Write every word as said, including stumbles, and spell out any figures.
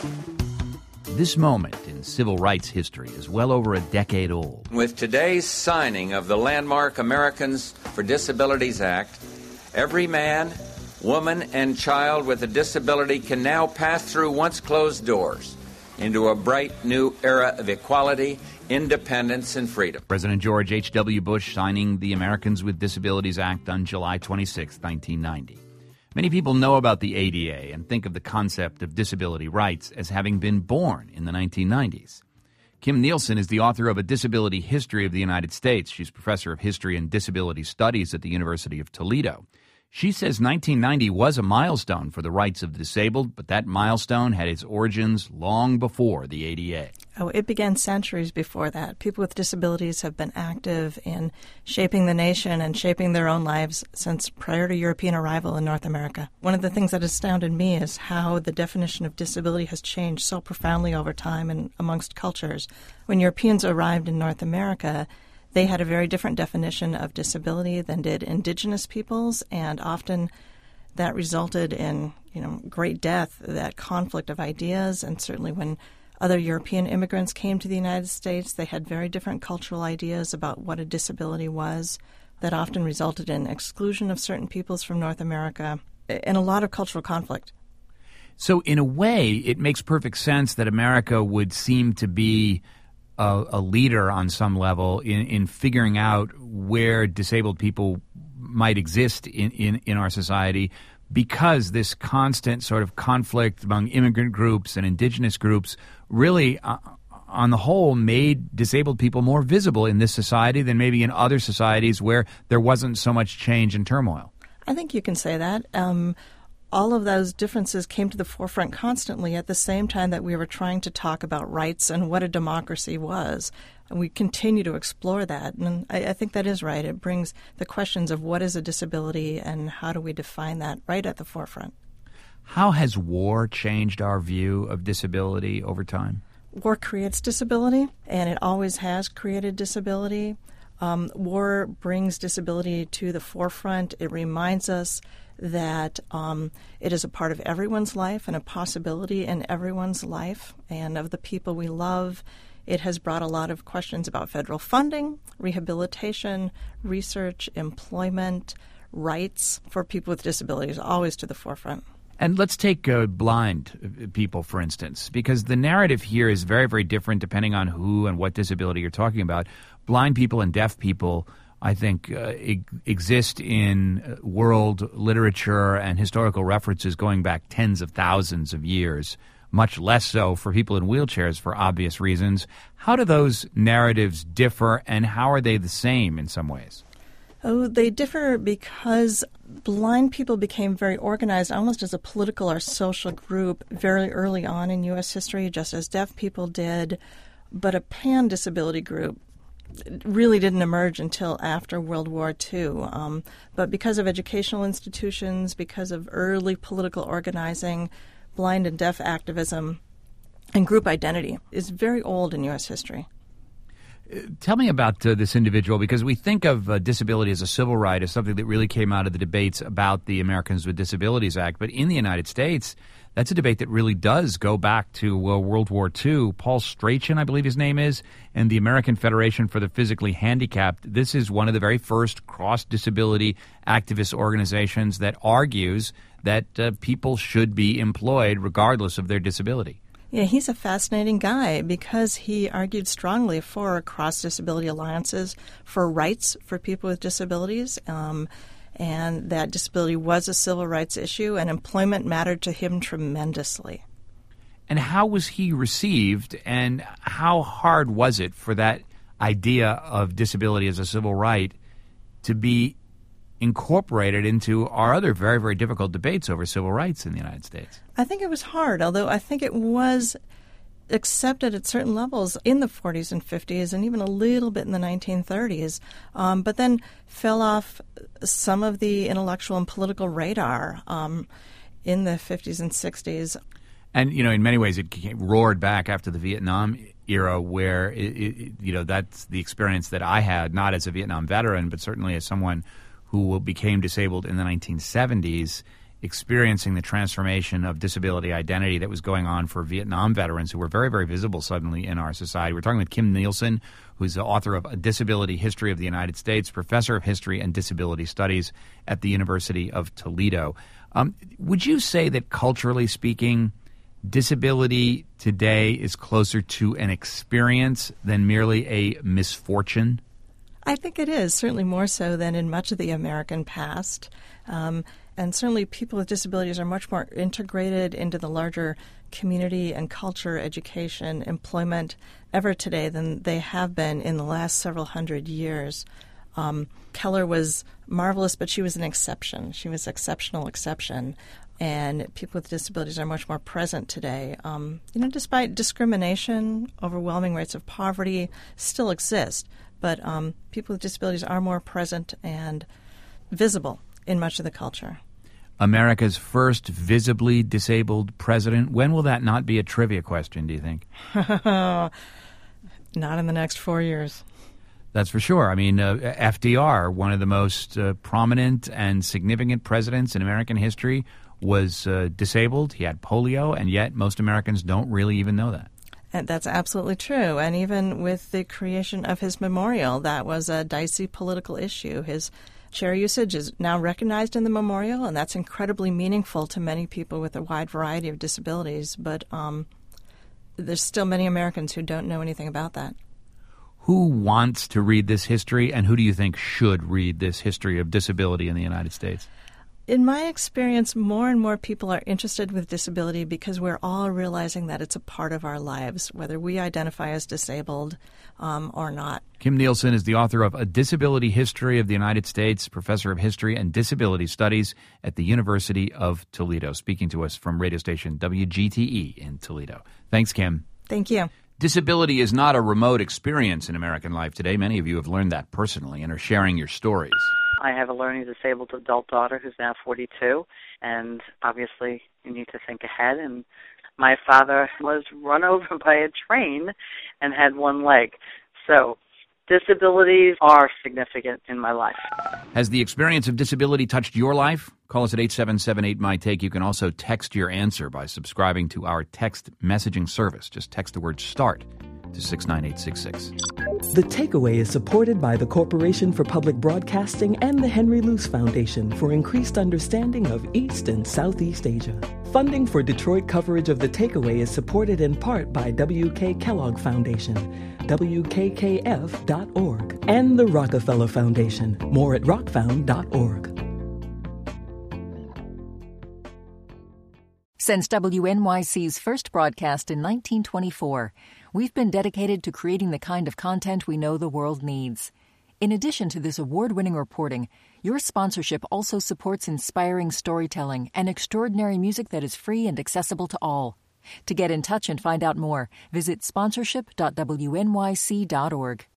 This moment in civil rights history is well over a decade old. With today's signing of the landmark Americans for Disabilities Act, every man, woman, and child with a disability can now pass through once closed doors into a bright new era of equality, independence, and freedom. President George H W. Bush signing the Americans with Disabilities Act on July twenty-sixth, nineteen ninety. Many people know about the A D A and think of the concept of disability rights as having been born in the nineteen nineties. Kim Nielsen is the author of A Disability History of the United States. She's professor of history and disability studies at the University of Toledo. She says nineteen ninety was a milestone for the rights of the disabled, but that milestone had its origins long before the A D A. Oh, it began centuries before that. People with disabilities have been active in shaping the nation and shaping their own lives since prior to European arrival in North America. One of the things that astounded me is how the definition of disability has changed so profoundly over time and amongst cultures. When Europeans arrived in North America, they had a very different definition of disability than did indigenous peoples, and often that resulted in, you know, great death, that conflict of ideas. And certainly when other European immigrants came to the United States, they had very different cultural ideas about what a disability was. That often resulted in exclusion of certain peoples from North America and a lot of cultural conflict. So in a way, it makes perfect sense that America would seem to be A, a leader on some level in, in figuring out where disabled people might exist in, in, in our society, because this constant sort of conflict among immigrant groups and indigenous groups really, uh, on the whole, made disabled people more visible in this society than maybe in other societies where there wasn't so much change and turmoil. I think you can say that. Um, all of those differences came to the forefront constantly at the same time that we were trying to talk about rights and what a democracy was. And we continue to explore that. And I, I think that is right. It brings the questions of what is a disability and how do we define that right at the forefront. How has war changed our view of disability over time? War creates disability, and it always has created disability. Um, war brings disability to the forefront. It reminds us that um, it is a part of everyone's life and a possibility in everyone's life and of the people we love. It has brought a lot of questions about federal funding, rehabilitation, research, employment, rights for people with disabilities, always to the forefront. And let's take uh, blind people, for instance, because the narrative here is very, very different depending on who and what disability you're talking about. Blind people and deaf people, I think, uh, e- exist in world literature and historical references going back tens of thousands of years, much less so for people in wheelchairs for obvious reasons. How do those narratives differ, and how are they the same in some ways? Oh, they differ because blind people became very organized almost as a political or social group very early on in U S history, just as deaf people did. But a pan-disability group really didn't emerge until after World War Two. Um, but because of educational institutions, because of early political organizing, blind and deaf activism, and group identity is very old in U S history. Tell me about uh, this individual, because we think of uh, disability as a civil right, as something that really came out of the debates about the Americans with Disabilities Act. But in the United States, that's a debate that really does go back to uh, World War Two. Paul Strachan, I believe his name is, and the American Federation for the Physically Handicapped. This is one of the very first cross-disability activist organizations that argues that uh, people should be employed regardless of their disability. Yeah, he's a fascinating guy because he argued strongly for cross-disability alliances, for rights for people with disabilities, um, and that disability was a civil rights issue, and employment mattered to him tremendously. And how was he received, and how hard was it for that idea of disability as a civil right to be incorporated into our other very, very difficult debates over civil rights in the United States? I think it was hard, although I think it was accepted at certain levels in the forties and fifties and even a little bit in the nineteen thirties, um, but then fell off some of the intellectual and political radar um, in the fifties and sixties. And, you know, in many ways it came, roared back after the Vietnam era, where, it, it, you know, that's the experience that I had, not as a Vietnam veteran, but certainly as someone who became disabled in the nineteen seventies. experiencing the transformation of disability identity that was going on for Vietnam veterans who were very, very visible suddenly in our society. We're talking with Kim Nielsen, who's the author of A Disability History of the United States, professor of history and disability studies at the University of Toledo. Um, would you say that culturally speaking, disability today is closer to an experience than merely a misfortune? I think it is, certainly more so than in much of the American past. Um, and certainly people with disabilities are much more integrated into the larger community and culture, education, employment ever today than they have been in the last several hundred years. Um, Keller was marvelous, but she was an exception. She was exceptional exception. And people with disabilities are much more present today. Um, you know, despite discrimination, overwhelming rates of poverty still exist, but um, people with disabilities are more present and visible in much of the culture. America's first visibly disabled president. When will that not be a trivia question, do you think? Not in the next four years. That's for sure. I mean, uh, F D R, one of the most uh, prominent and significant presidents in American history, was uh, disabled. He had polio, and yet most Americans don't really even know that. And that's absolutely true. And even with the creation of his memorial, that was a dicey political issue. His chair usage is now recognized in the memorial, and that's incredibly meaningful to many people with a wide variety of disabilities. But um, there's still many Americans who don't know anything about that. Who wants to read this history, and who do you think should read this history of disability in the United States? In my experience, more and more people are interested with disability because we're all realizing that it's a part of our lives, whether we identify as disabled um, or not. Kim Nielsen is the author of A Disability History of the United States, professor of history and disability studies at the University of Toledo, speaking to us from radio station W G T E in Toledo. Thanks, Kim. Thank you. Disability is not a remote experience in American life today. Many of you have learned that personally and are sharing your stories. I have a learning disabled adult daughter who's now forty-two, and obviously you need to think ahead. And my father was run over by a train and had one leg. So disabilities are significant in my life. Has the experience of disability touched your life? Call us at eight seven seven eight, M Y, TAKE. You can also text your answer by subscribing to our text messaging service. Just text the word START to six nine eight six six. The Takeaway is supported by the Corporation for Public Broadcasting and the Henry Luce Foundation for increased understanding of East and Southeast Asia. Funding for Detroit coverage of The Takeaway is supported in part by W K Kellogg Foundation, W K K F dot org, and the Rockefeller Foundation. More at rock found dot org. Since W N Y C's first broadcast in nineteen twenty-four, we've been dedicated to creating the kind of content we know the world needs. In addition to this award-winning reporting, your sponsorship also supports inspiring storytelling and extraordinary music that is free and accessible to all. To get in touch and find out more, visit sponsorship dot W N Y C dot org.